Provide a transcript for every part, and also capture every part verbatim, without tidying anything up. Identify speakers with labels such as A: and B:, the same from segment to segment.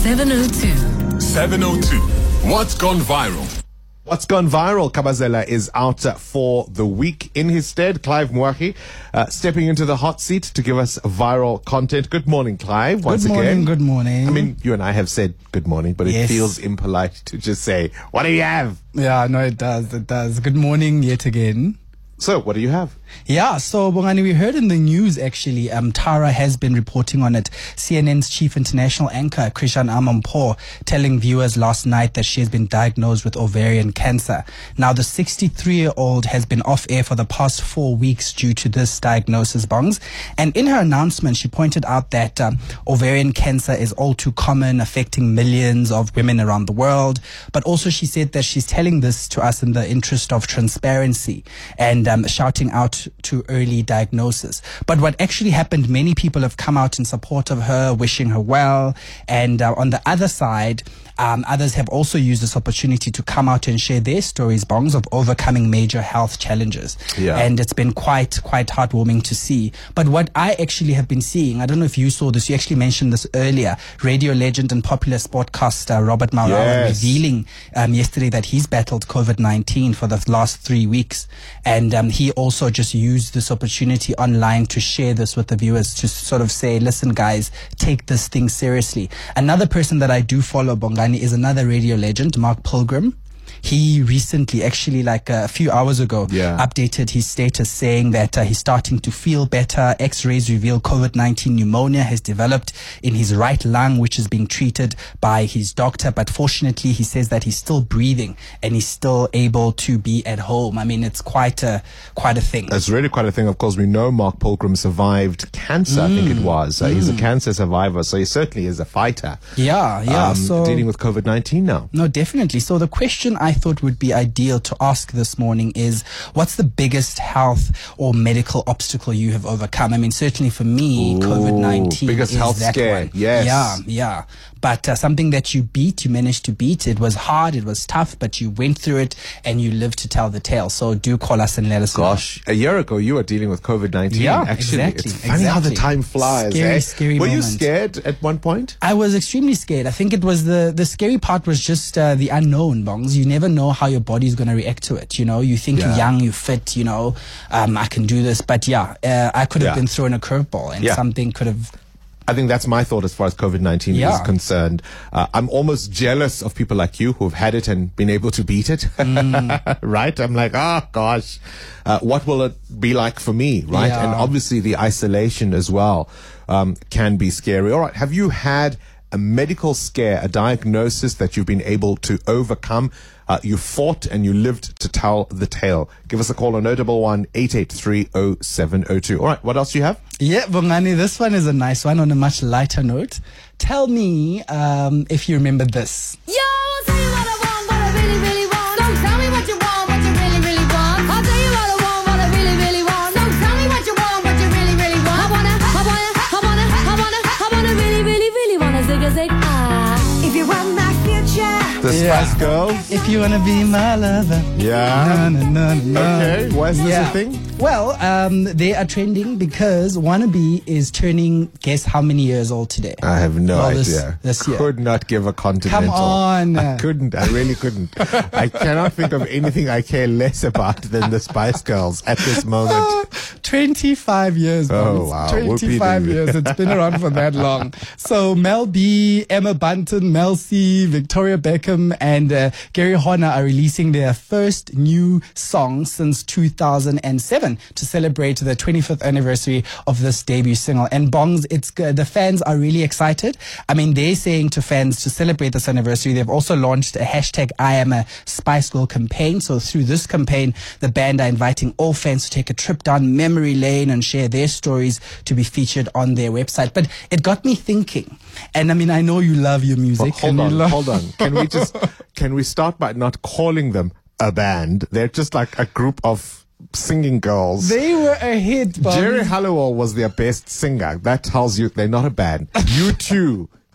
A: seven oh two.
B: seven oh two. What's gone viral?
C: What's gone viral? Kabazela is out for the week. In his stead, Clive Mwahi, uh, stepping into the hot seat to give us viral content. Good morning, Clive. Once
D: good morning,
C: again.
D: Good morning.
C: I mean, you and I have said good morning, but
D: Yes.
C: it feels impolite to just say, what do you have?
D: Yeah, no, it does. It does. Good morning yet again.
C: So, what do you have?
D: Yeah, so Bongani, we heard in the news actually, um, Tara has been reporting on it. C N N's chief international anchor, Krishan Amampur, telling viewers last night that she has been diagnosed with ovarian cancer. Now, the sixty-three-year-old has been off air for the past four weeks due to this diagnosis, Bongs. And in her announcement, she pointed out that um, ovarian cancer is all too common, affecting millions of women around the world. But also she said that she's telling this to us in the interest of transparency and um, shouting out to early diagnosis. But what actually happened, many people have come out in support of her, wishing her well. And uh, on the other side, um, others have also used this opportunity to come out and share their stories, Bongs, of overcoming major health challenges.
C: Yeah.
D: And it's been quite, quite heartwarming to see. But what I actually have been seeing, I don't know if you saw this, you actually mentioned this earlier, radio legend and popular sportcaster Robert Marawa
C: Yes.
D: revealing um, yesterday that he's battled COVID nineteen for the last three weeks. And um, he also just used this opportunity online to share this with the viewers, to sort of say, listen, guys, take this thing seriously. Another person that I do follow, Bongani, is another radio legend, Mark Pilgrim. He recently, actually like uh, a few hours ago,
C: Yeah.
D: updated his status saying that uh, he's starting to feel better. X-rays reveal COVID nineteen pneumonia has developed in his right lung, which is being treated by his doctor. But fortunately, he says that he's still breathing and he's still able to be at home. I mean, it's quite a quite a thing.
C: That's really quite a thing. Of course, we know Mark Pilgrim survived cancer, I think it was. Uh, He's a cancer survivor, so he certainly is a fighter.
D: Yeah, yeah.
C: Um,
D: so
C: dealing with COVID nineteen now.
D: No, definitely. So the question I thought would be ideal to ask this morning is, what's the biggest health or medical obstacle you have overcome? I mean, certainly for me,
C: Ooh,
D: COVID nineteen
C: biggest
D: is
C: health
D: that
C: scare.
D: one.
C: Yes.
D: Yeah, yeah. But uh, something that you beat, you managed to beat. It was hard, it was tough, but you went through it and you lived to tell the tale. So do call us and let us know.
C: Gosh, a year ago you were dealing with COVID nineteen.
D: Yeah,
C: actually.
D: exactly,
C: It's funny how the
D: exactly.
C: time flies.
D: Scary,
C: eh?
D: scary
C: Were you
D: moment.
C: scared at one point?
D: I was extremely scared. I think it was the, the scary part was just uh, the unknown, Bongs. You never know how your body's going to react to it. You know, you think
C: Yeah.
D: you're young, you're fit, you know, um, I can do this. But yeah, uh, I could have
C: Yeah.
D: been thrown a curveball and
C: Yeah.
D: something could have.
C: I think that's my thought as far as COVID nineteen
D: Yeah.
C: is concerned. Uh, I'm almost jealous of people like you who've had it and been able to beat it.
D: Mm.
C: Right? I'm like, oh gosh, uh, what will it be like for me? Right?
D: Yeah.
C: And obviously the isolation as well um, can be scary. All right. Have you had a medical scare, a diagnosis that you've been able to overcome? Uh, you fought and you lived to tell the tale. Give us a call on zero one one, eight eight three, zero seven zero two. All right. What else do you have?
D: Yeah, Bongani, this one is a nice one on a much lighter note. Tell me um, if you remember this.
E: Yo, I'll tell you what I want, what I really, really want. Don't tell me what you want, what you really, really want. I'll tell you what I want, what I really, really want. Don't tell me what you want, what you really, really want. I wanna, I wanna, I wanna, I wanna, I wanna really, really, really wanna zig a zig ah. If you want my future.
C: The
D: Yeah.
C: Spice Girls?
D: If you wanna be my lover.
C: Yeah.
D: No, no, no, no.
C: Okay. Why is this
D: Yeah.
C: a thing?
D: Well, um, they are trending because Wannabe is turning, guess how many years old today?
C: I have no
D: Well,
C: idea.
D: this- this year.
C: Could not give a continental.
D: Come on.
C: I couldn't. I really couldn't. I cannot think of anything I care less about than the Spice Girls at this moment.
D: twenty-five years.
C: Oh,
D: Bones.
C: wow.
D: twenty-five
C: Whoopie-doo.
D: years. It's been around for that long. So Mel B, Emma Bunton, Mel C, Victoria Beckham, and uh, Gary Horner are releasing their first new song since two thousand seven to celebrate the twenty-fifth anniversary of this debut single. And Bongs, it's good. The fans are really excited. I mean, they're saying to fans to celebrate this anniversary, they've also launched a hashtag I am a Spice Girl campaign. So through this campaign, the band are inviting all fans to take a trip down memory lane and share their stories to be featured on their website. But it got me thinking. And I mean, I know you love your music.
C: Well, hold
D: and
C: on.
D: you love-
C: Hold on. Can we just, can we start by not calling them a band? They're just like a group of singing girls.
D: They were a hit, Bongs.
C: Jerry Halliwell was their best singer. That tells you they're not a band. U two is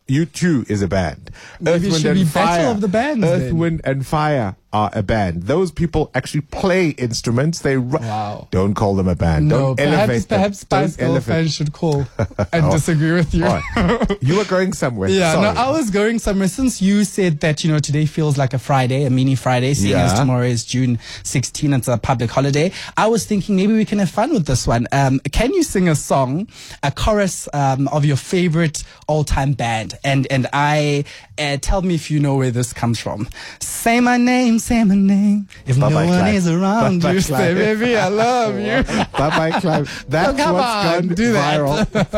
C: U two is a band.
D: Maybe it should be Battle of the Bands
C: Earth,
D: then.
C: Wind and Fire are a band. Those people actually play instruments. They ru-
D: Wow.
C: Don't call them a band.
D: No,
C: Don't elevate
D: perhaps,
C: them.
D: perhaps Spice
C: Don't
D: Girl
C: elevate-
D: fans should call and disagree with you.
C: All right. You were going somewhere.
D: Yeah,
C: Sorry.
D: no, I was going somewhere. Since you said that, you know, today feels like a Friday, a mini Friday, seeing
C: Yeah.
D: as tomorrow is June sixteenth, it's a public holiday, I was thinking maybe we can have fun with this one. Um, can you sing a song, a chorus um, of your favorite all-time band? And and I uh, tell me if you know where this comes from. Say my name, say my name. If
C: Bye-bye,
D: no one
C: Clive.
D: is around
C: Bye-bye,
D: you, say,
C: Clive.
D: baby, I love you.
C: Bye bye, Clive. That's
D: Oh, come
C: what's
D: on,
C: gone
D: do that.
C: viral.